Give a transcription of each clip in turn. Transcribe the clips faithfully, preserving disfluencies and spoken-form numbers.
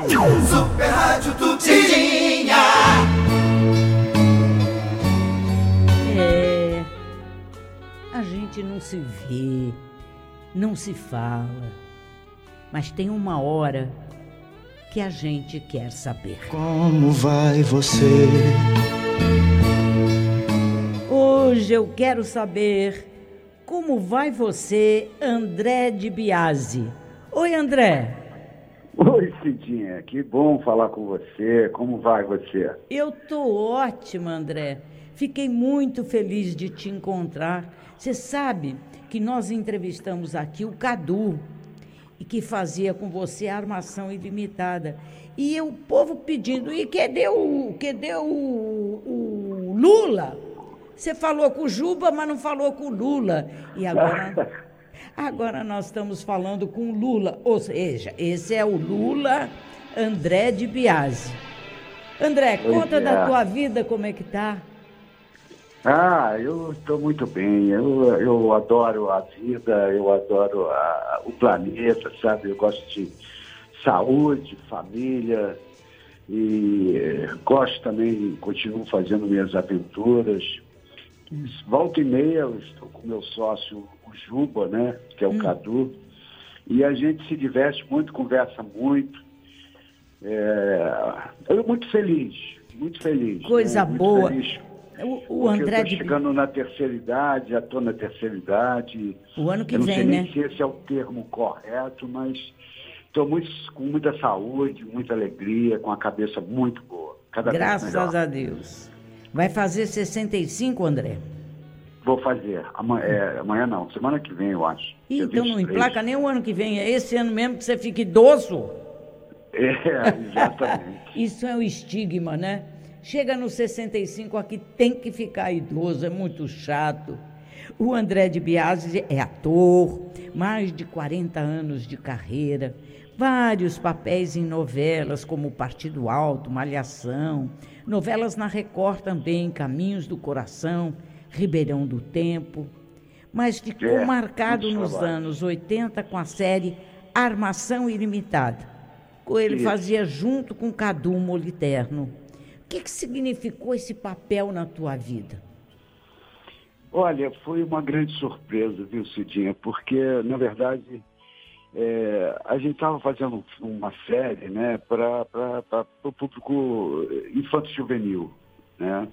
Super Rádio Tupinininha. É, a gente não se vê, não se fala, mas tem uma hora que a gente quer saber. Como vai você? Hoje eu quero saber como vai você, André de Biasi. Oi, André. Oi, Cidinha, que bom falar com você. Como vai você? Eu tô ótima, André. Fiquei muito feliz de te encontrar. Você sabe que nós entrevistamos aqui o Cadu, e que fazia com você a Armação Ilimitada. E o povo pedindo, e cadê o, cadê o, o Lula? Você falou com o Juba, mas não falou com o Lula. E agora, agora nós estamos falando com o Lula. Ou seja, esse é o Lula André de Biasi. André, Pois conta é. da tua vida, como é que tá? Ah, eu estou muito bem. Eu, eu adoro a vida, eu adoro a, o planeta, sabe? Eu gosto de saúde, família e eh, gosto também, continuo fazendo minhas aventuras. Volta e meia eu estou com meu sócio, o Juba, né? Que é o Hum. Cadu, e a gente se diverte muito, conversa muito. É, eu estou muito feliz, muito feliz. Coisa né? Muito boa. feliz. O, o André eu estou de chegando na terceira idade, já estou na terceira idade. O ano que eu não vem, sei né? nem se esse é o termo correto, mas estou muito, com muita saúde, muita alegria, com a cabeça muito boa. Cada Graças vez melhor. a Deus. Vai fazer sessenta e cinco, André? Vou fazer. Amanhã, é, amanhã não, semana que vem, eu acho. Ih, Dia então não vinte e três. emplaca nem o ano que vem. É esse ano mesmo que você fica idoso. É, exatamente. Isso é um estigma, né? Chega nos sessenta e cinco aqui, tem que ficar idoso, é muito chato. O André de Biasi é ator, mais de quarenta anos de carreira, vários papéis em novelas como Partido Alto, Malhação, novelas na Record também, Caminhos do Coração, Ribeirão do Tempo, mas ficou É, marcado muitos nos trabalhos. anos oitenta com a série Armação Ilimitada. Ele Isso. fazia junto com Cadu Moliterno. O que, que significou esse papel na tua vida? Olha, foi uma grande surpresa, viu, Cidinha? Porque, na verdade, é, a gente estava fazendo uma série, né, para o público infanto-juvenil, né?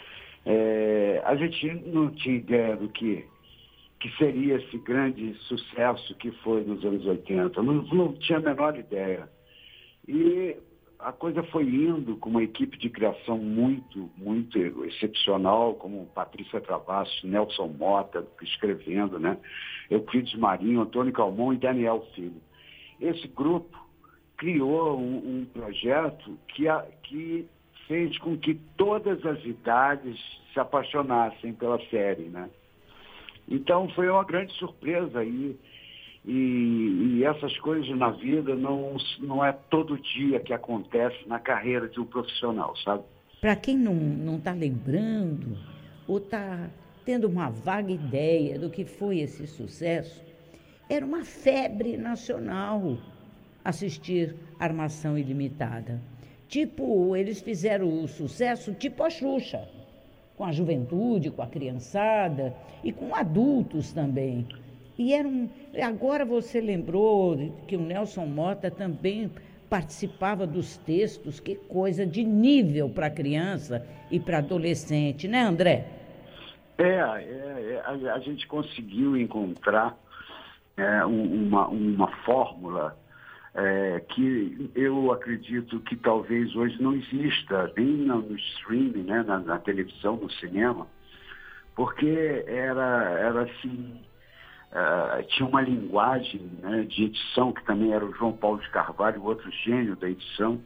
É, a gente não tinha ideia do que, que seria esse grande sucesso que foi nos anos oitenta. Não, não tinha a menor ideia. E a coisa foi indo com uma equipe de criação muito, muito excepcional, como Patrícia Travassos, Nelson Mota, escrevendo, né? Euclides Marinho, Antônio Calmon e Daniel Filho. Esse grupo criou um, um projeto que, a, que fez com que todas as idades se apaixonassem pela série, né? Então foi uma grande surpresa aí. E, e essas coisas na vida não, não é todo dia que acontece na carreira de um profissional, sabe? Para quem não está lembrando ou está tendo uma vaga ideia do que foi esse sucesso, era uma febre nacional assistir Armação Ilimitada. Tipo, eles fizeram o sucesso tipo a Xuxa, com a juventude, com a criançada e com adultos também. E era um, agora você lembrou que o Nelson Mota também participava dos textos, que coisa de nível para criança e para adolescente, né, André? É, é, é a, a gente conseguiu encontrar é, uma, uma fórmula é, que eu acredito que talvez hoje não exista, nem no, no streaming, né, na, na televisão, no cinema, porque era, era assim... Uh, tinha uma linguagem, né, de edição, que também era o João Paulo de Carvalho, o outro gênio da edição.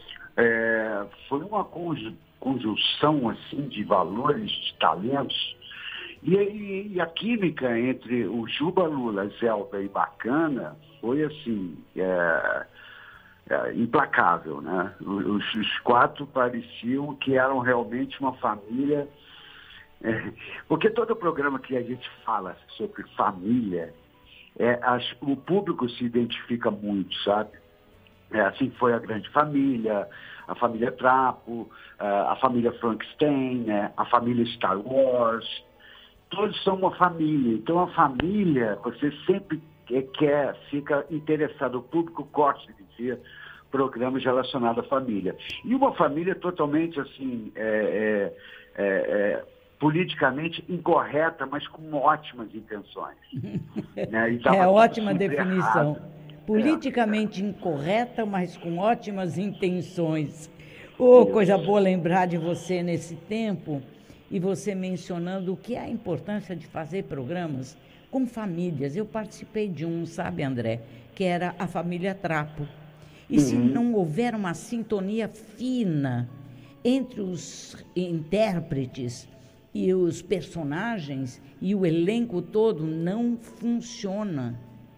É, foi uma conju- conjunção assim, de valores, de talentos, e, e, e a química entre o Juba, Lula, Zelda e Bacana foi assim, é, é, implacável, né? Os, os quatro pareciam que eram realmente uma família. É, porque todo programa que a gente fala sobre família, é, as, o público se identifica muito, sabe? É, assim foi a Grande Família, a família Trapo, a família Frankenstein, né? A família Star Wars. Todos são uma família. Então, a família, você sempre quer, fica interessado, o público gosta de ver programas relacionados à família. E uma família totalmente, assim, é, é, é, politicamente incorreta, mas com ótimas intenções. Né? É ótima definição. Errado. Politicamente é. incorreta, mas com ótimas intenções. Oh, coisa boa lembrar de você nesse tempo, e você mencionando o que é a importância de fazer programas com famílias. Eu participei de um, sabe, André, que era a família Trapo. E uhum. se não houver uma sintonia fina entre os intérpretes e os personagens e o elenco todo, não funciona.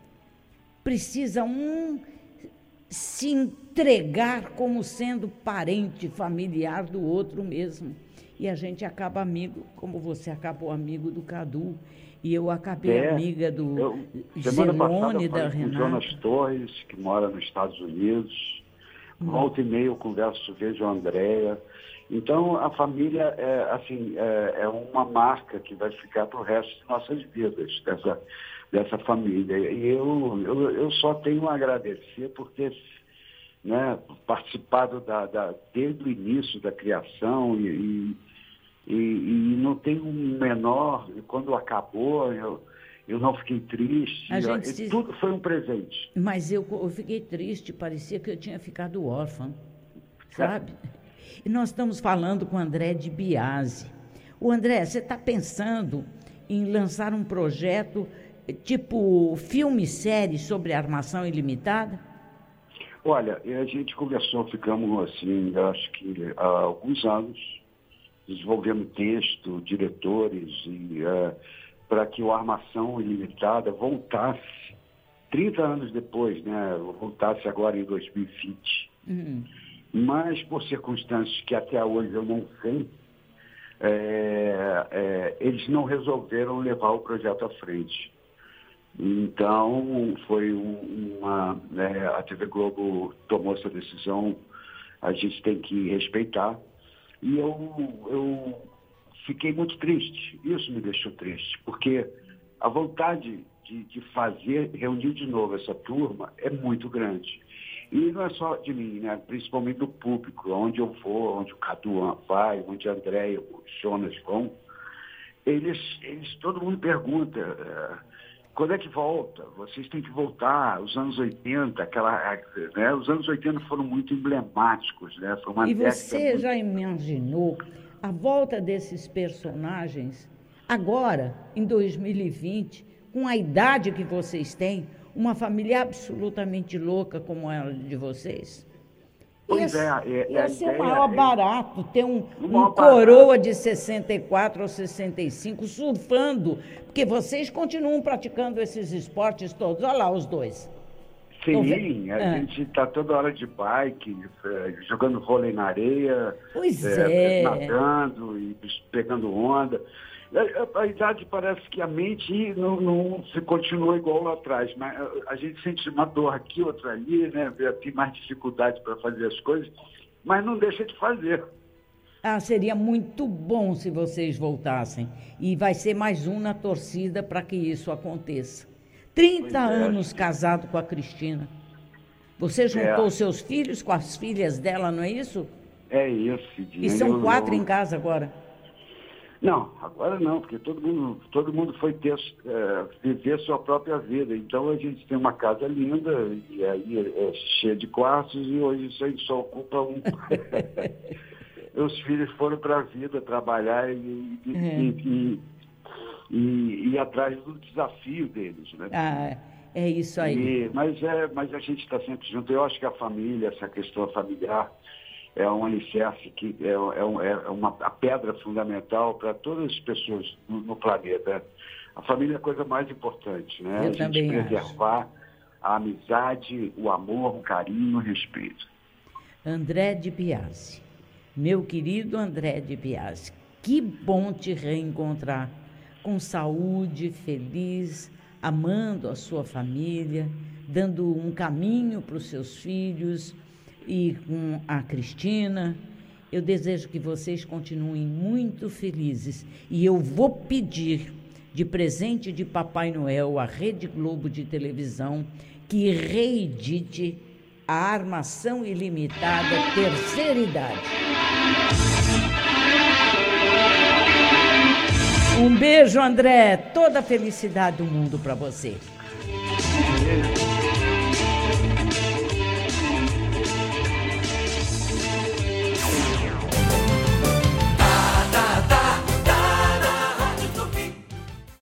Precisa um se entregar como sendo parente, familiar do outro mesmo. E a gente acaba amigo, como você acabou amigo do Cadu, e eu acabei é, amiga do eu, Zenone, da Renata. Com Jonas Torres, que mora nos Estados Unidos. Hum. Volta e meia eu converso, vejo a Andréia. Então, a família é, assim, é, é uma marca que vai ficar para o resto de nossas vidas, dessa, dessa família. E eu, eu, eu só tenho a agradecer por ter, né, participado da, da, desde o início da criação e, e, e não tenho um menor, quando acabou, eu, eu não fiquei triste, eu, se... tudo foi um presente. Mas eu, eu fiquei triste, parecia que eu tinha ficado órfã, sabe? É. E nós estamos falando com o André de Biasi. O André, você está pensando em lançar um projeto tipo filme-série sobre armação ilimitada? Olha, a gente conversou, ficamos assim, acho que há alguns anos, desenvolvendo texto, diretores, e uh, para que o Armação Ilimitada voltasse, trinta anos depois, né, voltasse agora em dois mil e vinte. Uhum. Mas, por circunstâncias que até hoje eu não sei, é, é, eles não resolveram levar o projeto à frente. Então, foi uma... É, a T V Globo tomou essa decisão, a gente tem que respeitar. E eu, eu fiquei muito triste, isso me deixou triste, porque a vontade de, de fazer, reunir de novo essa turma é muito grande. E não é só de mim, né? Principalmente do público, onde eu vou, onde o Cadu vai, onde a Andréia, o Jonas vão, eles, eles, todo mundo pergunta, é, quando é que volta? Vocês têm que voltar, os anos oitenta, aquela, né? Os anos oitenta foram muito emblemáticos, né? Foi uma e você muito... já imaginou a volta desses personagens agora, em dois mil e vinte, com a idade que vocês têm, uma família absolutamente louca como a de vocês? Pois ia, é. é ia é, ser é, o maior é, barato ter um, um um coroa barato de sessenta e quatro ou sessenta e cinco surfando, porque vocês continuam praticando esses esportes todos. Olha lá os dois. Sim, a ah. gente está toda hora de bike, jogando vôlei na areia, pois é, é. nadando e pegando onda. A, a idade parece que a mente não, não se continua igual lá atrás, mas a, a gente sente uma dor aqui, outra ali, né? Tem mais dificuldade para fazer as coisas, mas não deixa de fazer. Ah, seria muito bom se vocês voltassem. E vai ser mais um na torcida para que isso aconteça. trinta é. anos casado com a Cristina. Você juntou é. seus filhos com as filhas dela, não é isso? É isso. E são quatro em casa agora? Não, agora não, porque todo mundo, todo mundo foi ter, é, viver sua própria vida. Então a gente tem uma casa linda, e aí é, é cheia de quartos, e hoje a gente só ocupa um. Os filhos foram para a vida trabalhar e, e, é. e, e, e, e ir atrás do desafio deles, né? Ah, é isso aí. E, mas, é, mas a gente está sempre junto. Eu acho que a família, essa questão familiar, é um alicerce, que é, é, é uma, a pedra fundamental para todas as pessoas no, no planeta. A família é a coisa mais importante, né? Eu a gente também preservar acho. A amizade, o amor, o carinho, o respeito. André de Biasi, meu querido André de Biasi, que bom te reencontrar, com saúde, feliz, amando a sua família, dando um caminho para os seus filhos e com a Cristina. Eu desejo que vocês continuem muito felizes. E eu vou pedir de presente de Papai Noel à Rede Globo de televisão que reedite a Armação Ilimitada Terceira Idade. Um beijo, André. Toda a felicidade do mundo para você.